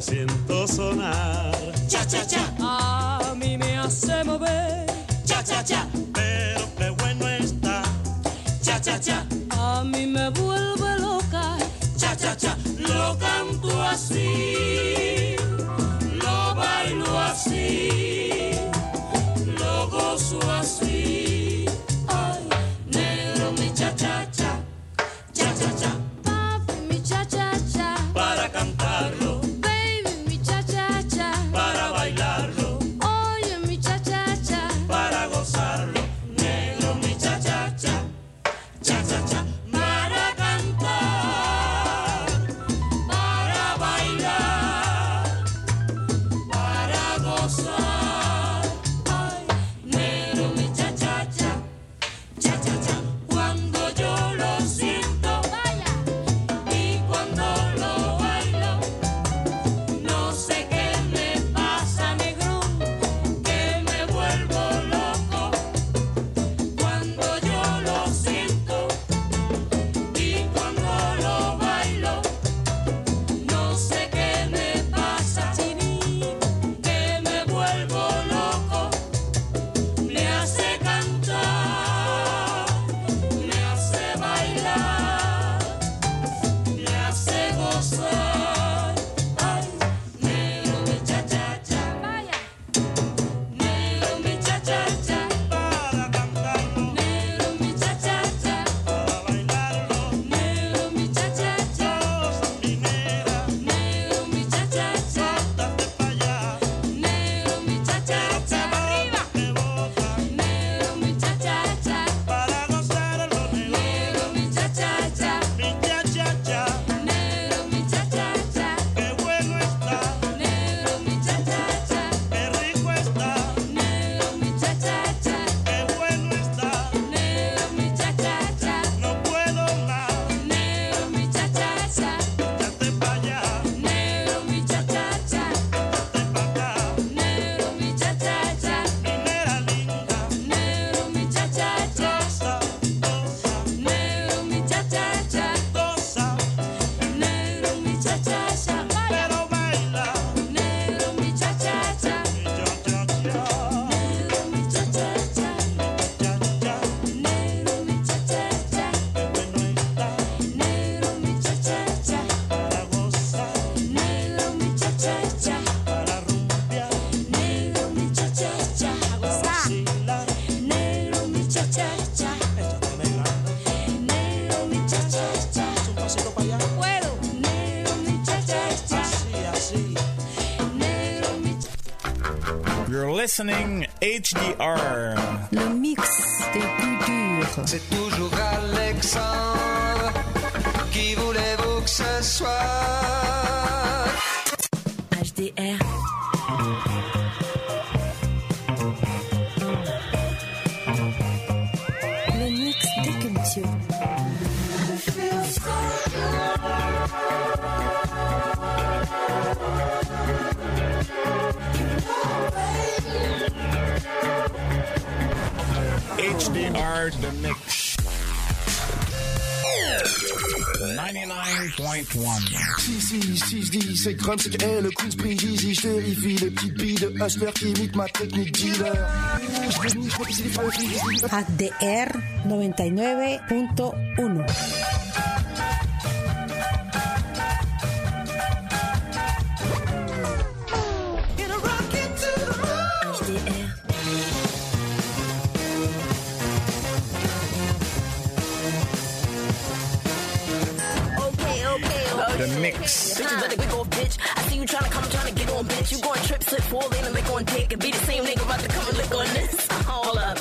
lo siento sonar. Cha, cha, cha. A mí me hace mover. Cha, cha, cha. Pero qué bueno está. Cha, cha, cha. A mí me vuelve loca. Cha, cha, cha. Lo canto así, lo bailo así, lo gozo así. Ay, negro mi cha, cha, cha. Cha, cha, cha. Papi, mi cha cha cha. Para cantarlo, Baby, mi cha cha cha. para bailarlo, Oye, mi cha cha cha. para gozarlo. Negro mi cha, cha, cha. Cha, cha, cha. Para cantar, para bailar, para gozar. Ay, negro mi cha, cha, cha. Cha, cha, cha. Cuando yo lo siento, Vaya. y cuando lo bailo, no sé qué me pasa, Negro. que me vuelvo loco. Cuando yo lo siento y cuando lo bailo, no sé qué me pasa, que me vuelvo loco. Me hace cantar, me hace bailar, me hace gozar. Ay, negro mi cha, cha, cha. Vaya. Negro mi cha, cha, cha. Para cantarlo, Negro mi cha, cha, cha. para bailarlo, Negro mi cha, cha, cha. goza mi negra, Negro mi cha, cha, cha. date pa' allá, Negro mi cha, cha, cha. Arriba. que bota, Negro mi cha, cha, cha. para gozarlo, negro, Negro mi cha, cha, cha. mi cha cha cha, Negro mi cha, cha, cha. qué bueno está, Negro mi cha, cha, cha. qué rico está, Negro mi cha, cha, cha. qué bueno está, Negro mi cha, cha, cha. no puedo más, Negro mi cha, cha, cha. date pa' allá, Negro mi cha, cha, cha. date pa' acá, Negro mi cha, cha, cha. mi nera linda, Negro mi cha, cha, cha. goza, goza, Negro mi cha, cha, cha. goza, Negro mi cha, cha, cha. pero baila, Negro mi cha, cha, cha. mi cha cha cha, Negro mi cha, cha, cha. cha cha, Negro mi cha, cha, cha. qué bueno está, Negro mi cha, cha, cha. para gozar, Negro mi cha, cha, cha. para rumbear, Negro mi cha, cha, cha. vacilar, Negro mi cha, cha, cha. échate negra, Negro mi cha, cha, cha. un pasito pa' allá, Puedo. Negro mi cha, cha, cha. así, así. Negro mi cha. You're listening HDR. Le mix des plus durs. C'est toujours Alexandre. Qui voulez-vous que ce soit? HDR. Le mix des cultures. HDR The Mix. 99.1. Si je dis c'est crème, c'est qu'elle, le Queen's Prix, Jeezy, je vérifie les petites billes de hustler qui imitent ma technique dealer. HDR 99.1. HDR. The Mix. Bitches better quick off, bitch. I see you tryna come, tryna get on, bitch. You going trip, slip, fall in and lick on dick. And be the same nigga about to come and lick on this. Hold up.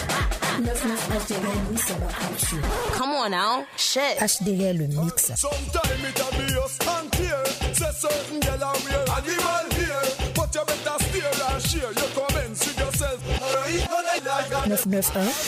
Come on now. Shit. HDR le mix. Sometime it a be us and clear. Say certain girl are real animal here. But you better steer and share your comments with yourself. 991.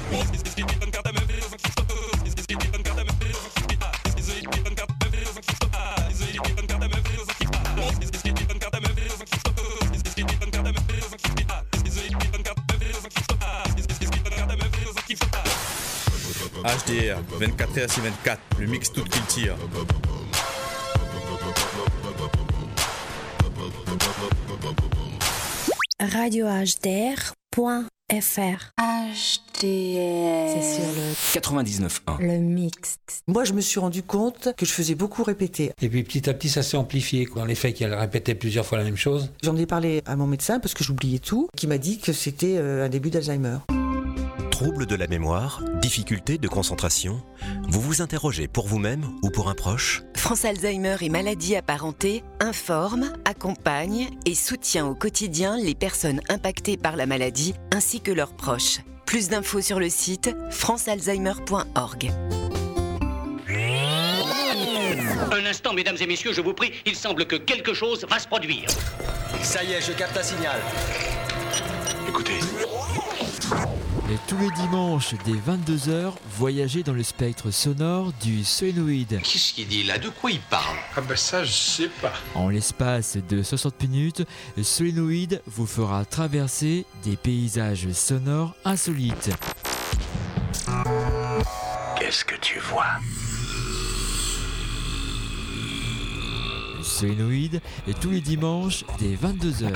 HDR, 24h à 24, le mix tout qu'il tire. radiohdr.fr. HDR. C'est sur 99.1. le mix. Moi, je me suis rendu compte que je faisais beaucoup répéter. Et puis petit à petit, ça s'est amplifié. Dans les faits qu'elle répétait plusieurs fois la même chose. J'en ai parlé à mon médecin parce que j'oubliais tout, qui m'a dit que c'était un début d'Alzheimer. Troubles de la mémoire, difficultés de concentration, vous vous interrogez pour vous-même ou pour un proche ? France Alzheimer et maladies apparentées informe, accompagne et soutient au quotidien les personnes impactées par la maladie ainsi que leurs proches. Plus d'infos sur le site francealzheimer.org. Un instant, mesdames et messieurs, je vous prie, il semble que quelque chose va se produire. Ça y est, je capte un signal. Écoutez. Et tous les dimanches, dès 22h, voyagez dans le spectre sonore du solénoïde. Qu'est-ce qu'il dit là? De quoi il parle? Ah ben ça, je sais pas. En l'espace de 60 minutes, le solénoïde vous fera traverser des paysages sonores insolites. Qu'est-ce que tu vois? Le solénoïde est tous les dimanches, dès 22h.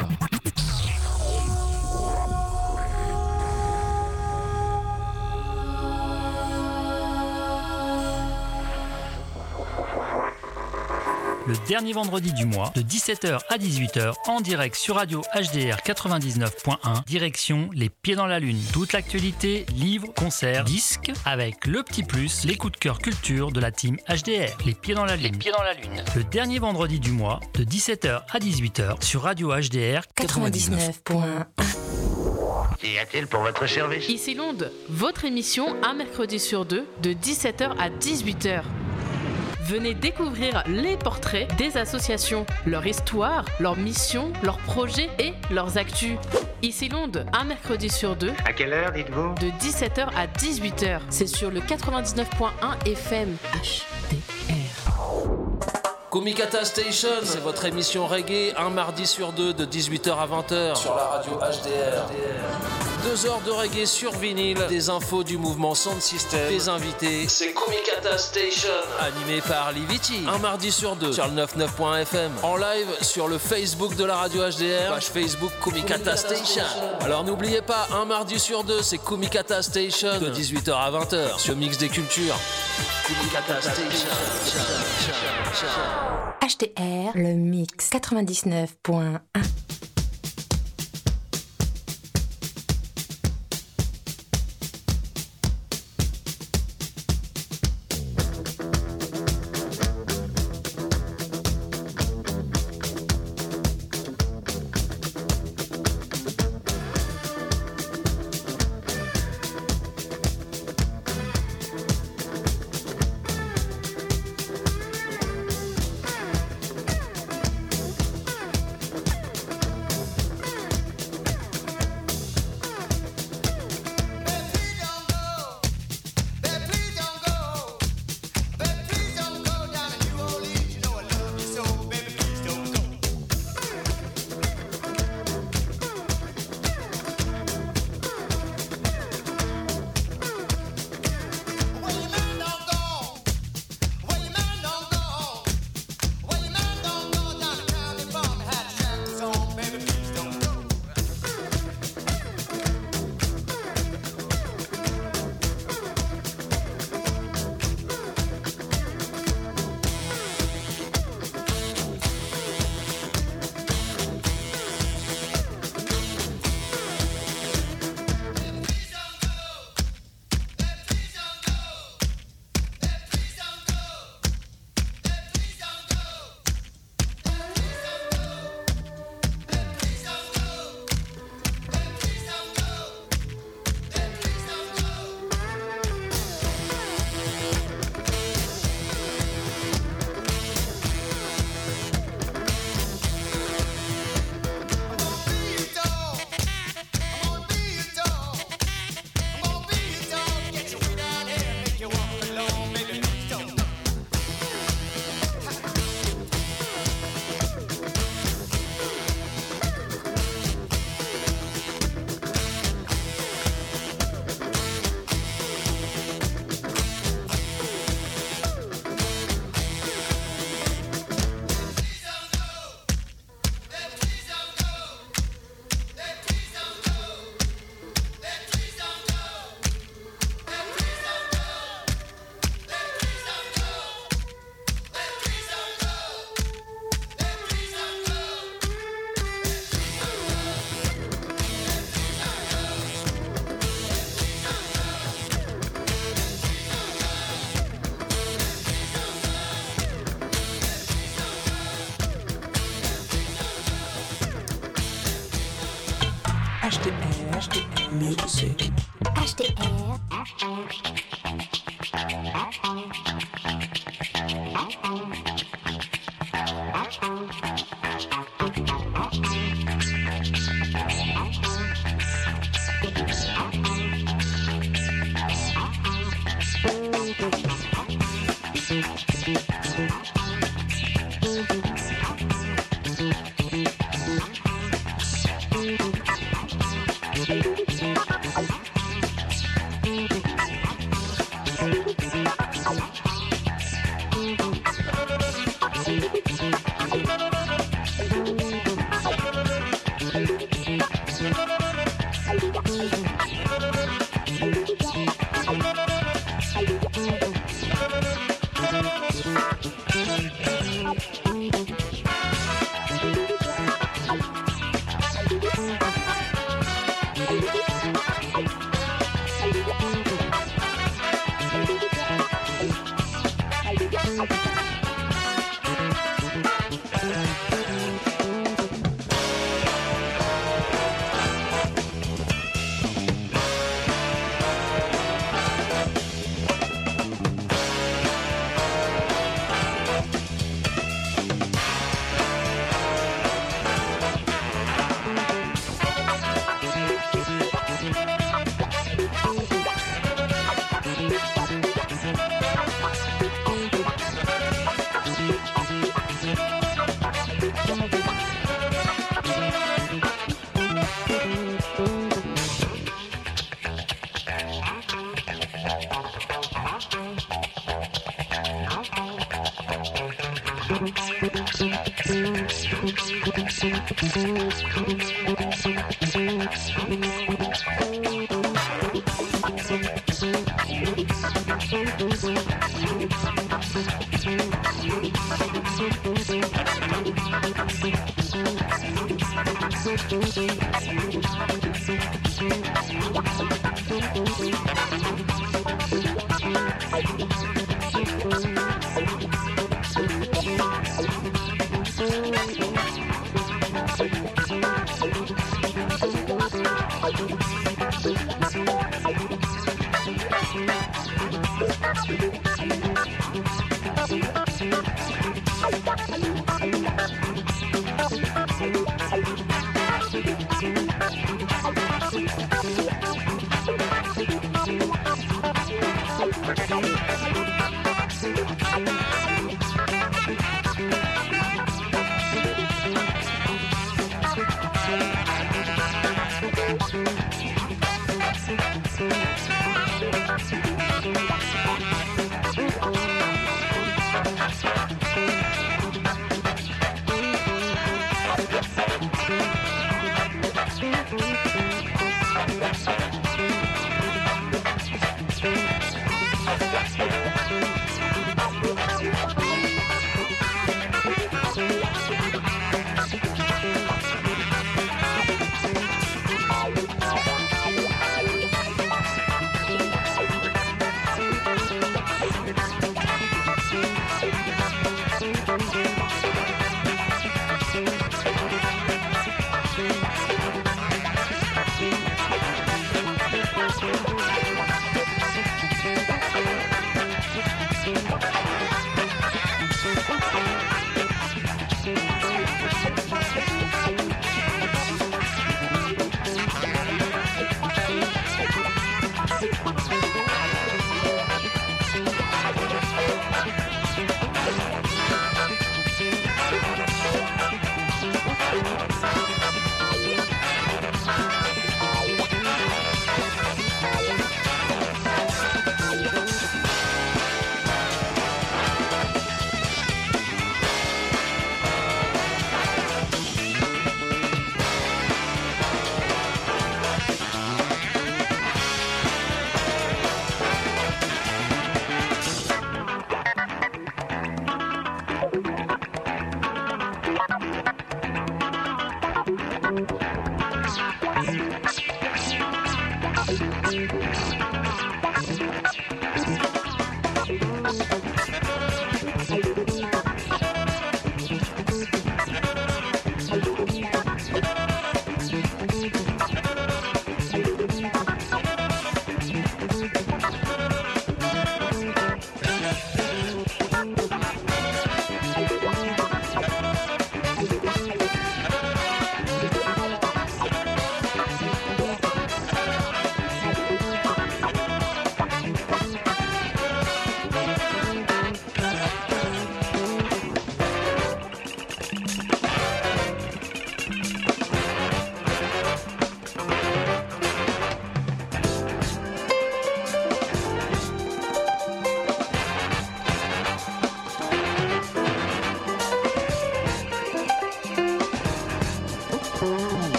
Le dernier vendredi du mois, de 17h à 18h, en direct sur Radio HDR 99.1, direction Les Pieds dans la Lune. Toute l'actualité, livres, concerts, disques, avec le petit plus, les coups de cœur culture de la team HDR. Les Pieds dans la Lune. Les Pieds dans la Lune. Le dernier vendredi du mois, de 17h à 18h, sur Radio HDR 99.1. Y a-t-il pour votre service? Ici Londres, votre émission un mercredi sur deux, de 17h à 18h. Venez découvrir les portraits des associations, leur histoire, leur mission, leurs projets et leurs actus. Ici Londres, un mercredi sur deux. À quelle heure, dites-vous? De 17h à 18h. C'est sur le 99.1 FM HDR. Kumikata Station, c'est votre émission reggae, un mardi sur deux, de 18h à 20h. Sur la radio HDR. 2 heures de reggae sur vinyle, des infos du mouvement Sound System, des invités. C'est Kumikata Station, animé par Liviti. Un mardi sur deux, sur le 99.fm. En live sur le Facebook de la radio HDR, page Facebook Kumikata Station. Alors n'oubliez pas, un mardi sur deux, c'est Kumikata Station, de 18h à 20h, sur Mix des Cultures. Kumikata Station. HDR, le mix 99.1. HDR Music.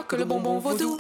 croque le bonbon vaudou.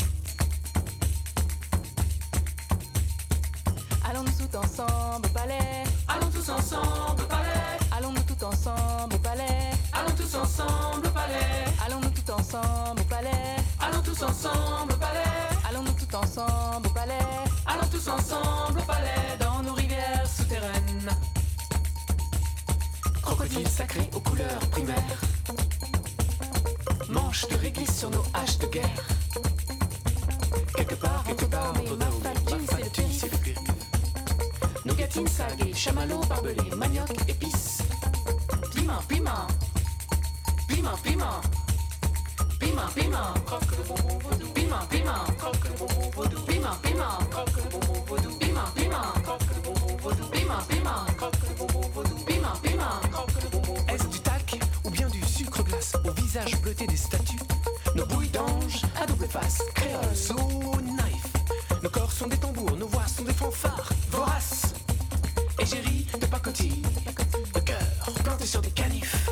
Allons-nous tout ensemble au palais. Allons tous ensemble au palais. Allons-nous tout ensemble au palais. Allons tous ensemble au palais. Allons-nous tout ensemble au palais. Allons tous ensemble au palais. Allons-nous tout ensemble au palais. Allons tous ensemble au palais. Dans nos rivières souterraines. Crocodile sacré aux couleurs primaires. Manche de réglisse sur nos haches de guerre. Quelque part, mais ma fatine c'est le périph'. Nougatine saguée, chamallow barbelé, manioc, épices. Piment, piment. Piment, piment. Piment, piment. Croque le bonbon vaudou. Piment, piment. Croque le bonbon vaudou. Piment, piment. Croque le bonbon vaudou. Piment, piment. Croque le bonbon vaudou. Piment, piment. Croque le bonbon vaudou. Piment, piment. Croque le bonbon vaudou. Est-ce du talc ou bien du sucre glace au visage bleuté des statues? Nos bouilles d'ange à double face, créole, so knife. Nos corps sont des tambours, nos voix sont des fanfares voraces. Égérie de pacotille, de cœur planté sur des canifs.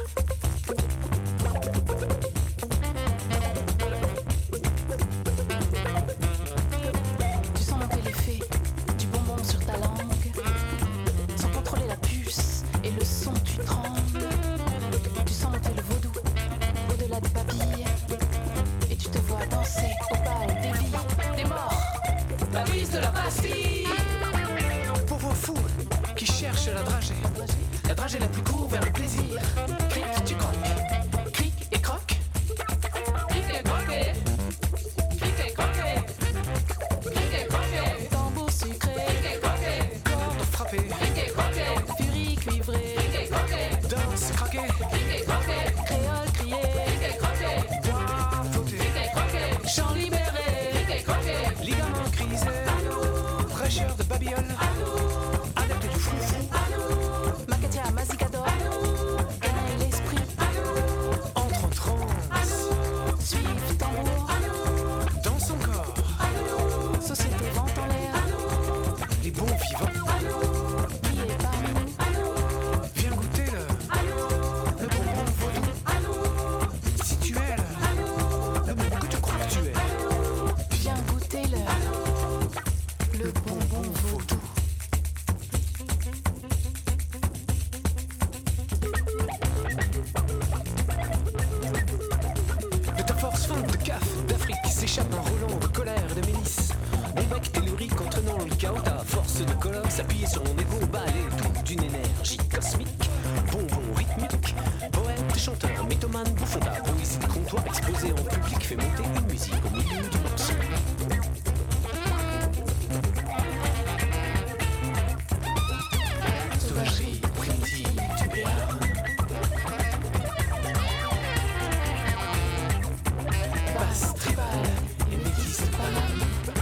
Tu sens monter l'effet du bonbon sur ta langue. Sans contrôler la puce et le son, tu trembles. Tu sens monter le vaudou au-delà des papilles. Et tu te vois danser au bal des vies, des morts. La brise de la Bastille. Pauvre fou qui cherche la dragée la plus courte vers le plaisir. Cric, tu croques. Cric et croque. Cric et croqué. Cric et croqué. Cric et croqué. Tambour sucré. Cric et croqué. Corde frappée. Cric et croqué. Furie cuivrée. Cric et croqué. Danse craquée. Cric et croqué. Créole crié. Cric et croqué. Bois flotté. Cric et croqué. Chant libéré. Cric et croqué. Ligament crisé. Fraîcheur de babiole. Adepte du foufou. Macatia, Mazicador. Gain et l'esprit. Entre en transe. Suive tambour. Dans son corps. Société vente en l'air. Les bons vivants. Qui est parmi nous? Viens goûter le bonbon vaudou. Si tu es le bonbon que tu crois que tu es. Viens goûter le bonbon vaudou. De ta force feinte de caf d'Afrique qui s'échappe en roulant de colère et de mélisse. Mon bec tellurique entraînant le chaos, ta force de colère s'appuyer sur mon égo, balai tout d'une énergie cosmique. Bonbon rythmique, poète et chanteur, mythomane, bouffon, ta poésie de comptoir exposée en public fait monter une musique au milieu du morceau. Sauvagerie primitive du béarn. Basse tribale et métisse de Paname.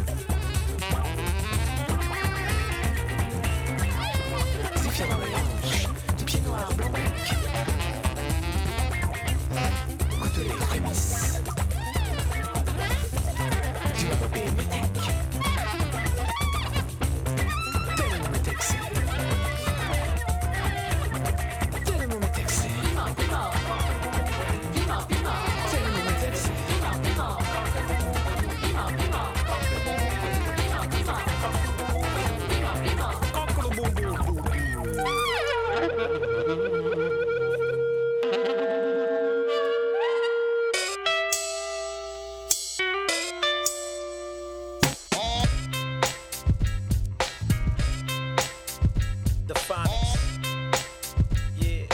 Zéphyr dans les hanches, du pied noir blanc bec. Goûte les prémices du bébé métèque. Tel est mon métèque. Tel est mon métèque. Piment, piment. Piment, piment. Tel est mon métèque. Piment, piment. Piment, piment. Piment, piment. Piment, piment. The phonics. Yeah.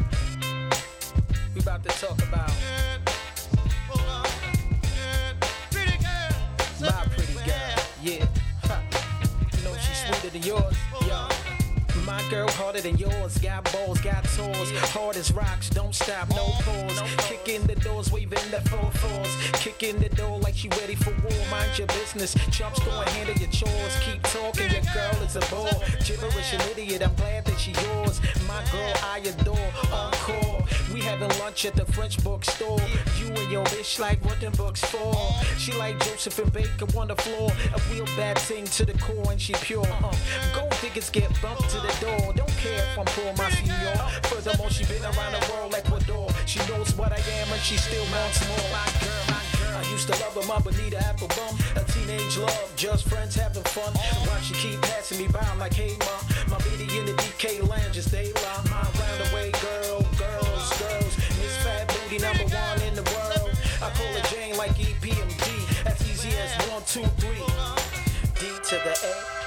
We about to talk about my pretty girl. Yeah. Ha. You know she's sweeter than yours. Yeah. My girl harder than yours. Got balls, got toes. Hard as rocks, don't stop, no pause. Kick in the doors, waving the 4-4s. Kick in the door like she ready for war. Mind your business. Chumps go and handle your chores. Keep talking, your girl is a bore. Gibberish an idiot, I'm glad that she yours. My girl I adore, encore. We having lunch at the French bookstore. You and your bitch like what them books for. She like Joseph and Baker on the floor. A real bad thing to the core and she pure. Gold diggers get bumped to the door. Don't care if I'm poor, my senor. Furthermore, she been around the world like Ecuador. She knows what I am and she still wants more. My girl, used to love her, my Bonita Applebum. A teenage love, just friends having fun. Why she keep passing me by, I'm like, hey ma. My baby in the DK lounge, just they lie. My round away girl, girls. Miss Fat Booty, number one in the world. I call her Jane like EPMD. As easy as 1, 2, 3. D to the A.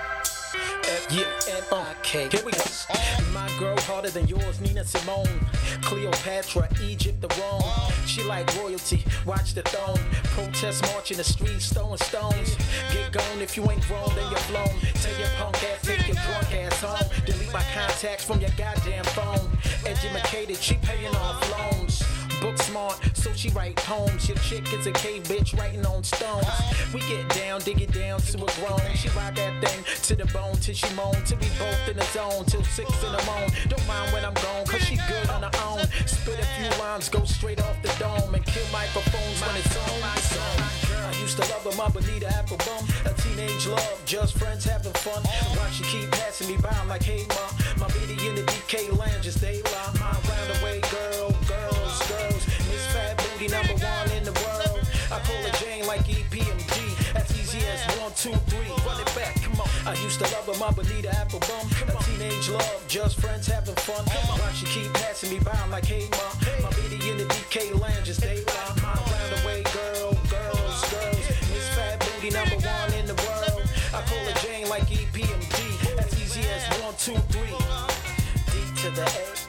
F-U-N-I-K. Here we go. My girl harder than yours, Nina Simone. Cleopatra, Egypt, the Rome. She like royalty, watch the throne. Protest march in the streets, throwing stones. Get gone if you ain't grown, then you're blown. Tell your punk ass, take your drunk ass home. Delete my contacts from your goddamn phone. Educated, she paying off loans. Book smart, so she write poems. Your chick is a cave bitch writing on stones. We get down, dig it down to a grown. She ride that thing to the bone till she moan. Till we both in the zone till 6 in the morning. Don't mind when I'm gone, cause she good on her own. Spit a few lines, go straight off the dome. And kill microphones when it's on. I used to love her, my Bonita Applebum. A teenage love, just friends having fun. Why she keep passing me by, I'm like, hey ma. My baby in the DK lounge, just they lie. My round away girl, girls. Miss Fat Booty, number one in the world. I call her Jane like EPMD. As easy as 1, 2, 3. Run it back, come on. I used to love her, my Bonita Applebum. A teenage love, just friends having fun. Why she keep passing me by, I'm like, hey ma. My baby in the DK lounge, just they lie. My round away girls. Miss Fat Booty, number one in the world. I call her Jane like EPMD. As easy as 1, 2, 3. D to the A.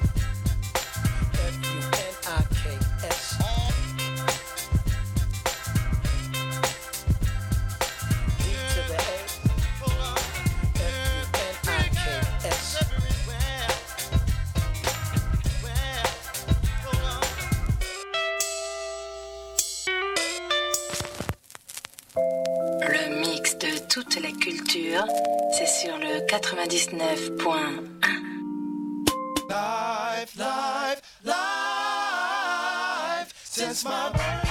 F-U-N-I-K-S. D to the A. F-U-N-I-K-S. Le mix de toute la culture, c'est sur le 99.1. Life, since my birth.